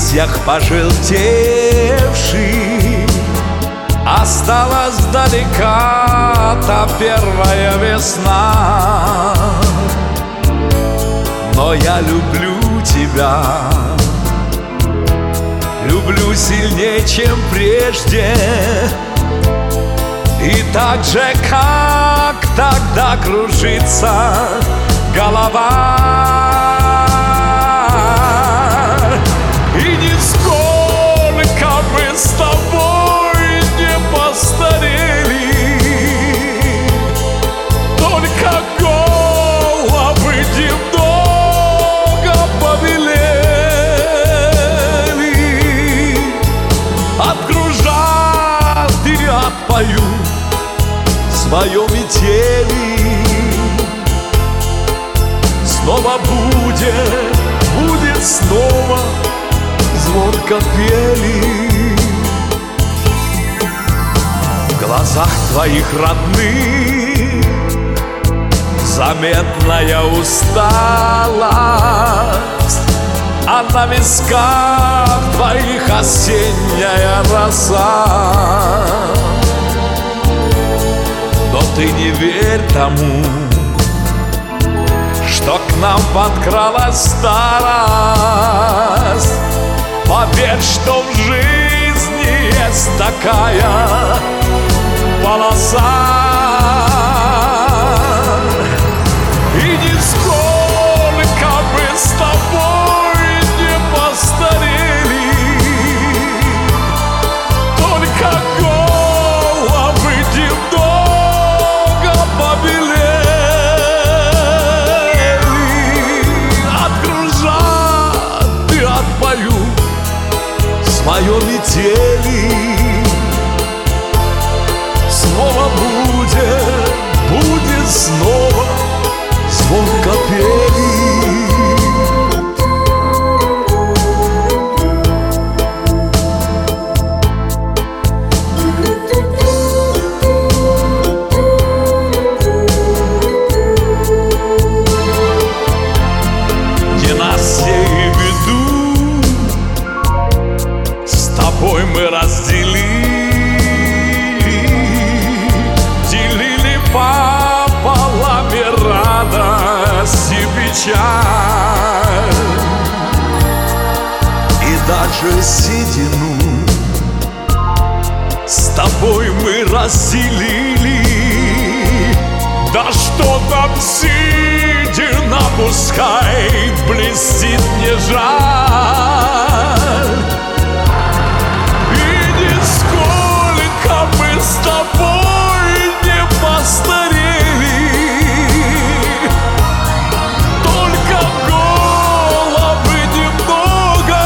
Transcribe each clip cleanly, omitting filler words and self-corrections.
листьях пожелтевший осталась далека та первая весна. Но я люблю тебя, люблю сильнее, чем прежде. И так же, как тогда кружится голова, и нисколько мы с тобой не постарели, только головы немного побелели. Откружат и отпоют свое метели. Снова будет снова звон капели. В глазах твоих родных заметная усталость, а на висках твоих осенняя роса. Но ты не верь тому, что к нам подкралась старость. Поверь, что в жизни есть такая полоса. И нисколько мы с тобой не постарели, только головы немного побелели. Откружат и отпоют свое метели. Снова будет снова звон капели. Мы делили пополам и радость, и печаль, и даже седину с тобой мы разделили. Да что там седина, пускай блестит, не жаль. Мы с тобой не постарели, только головы немного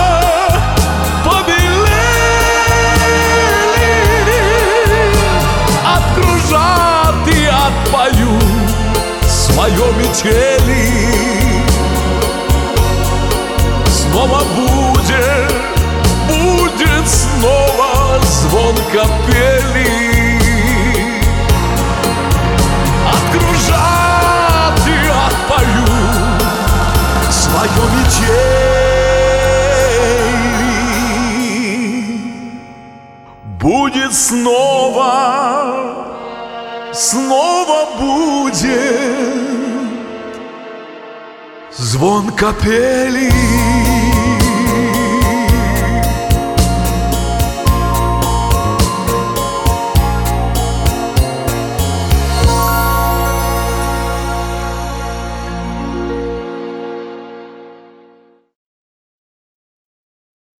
побелели. Откружат и отпоют свое метели. Снова будет снова звон капели. Откружат и отпоют свое метели. Будет снова будет звон капели.